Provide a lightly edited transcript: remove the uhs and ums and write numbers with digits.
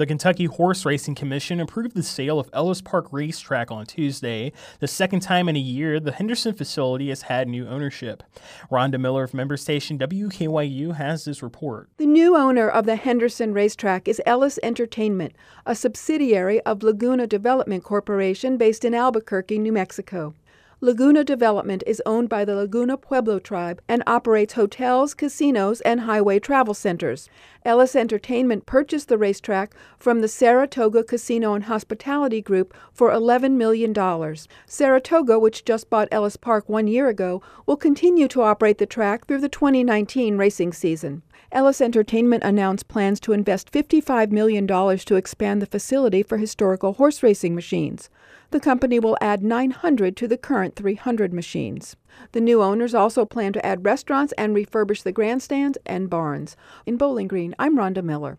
The Kentucky Horse Racing Commission approved the sale of Ellis Park Racetrack on Tuesday, the second time in a year the Henderson facility has had new ownership. Rhonda Miller of member station WKYU has this report. The new owner of the Henderson Racetrack is Ellis Entertainment, a subsidiary of Laguna Development Corporation based in Albuquerque, New Mexico. Laguna Development is owned by the Laguna Pueblo tribe and operates hotels, casinos, and highway travel centers. Ellis Entertainment purchased the racetrack from the Saratoga Casino and Hospitality Group for $11 million. Saratoga, which just bought Ellis Park 1 year ago, will continue to operate the track through the 2019 racing season. Ellis Entertainment announced plans to invest $55 million to expand the facility for historical horse racing machines. The company will add 900 to the current 300 machines. The new owners also plan to add restaurants and refurbish the grandstands and barns. In Bowling Green, I'm Rhonda Miller.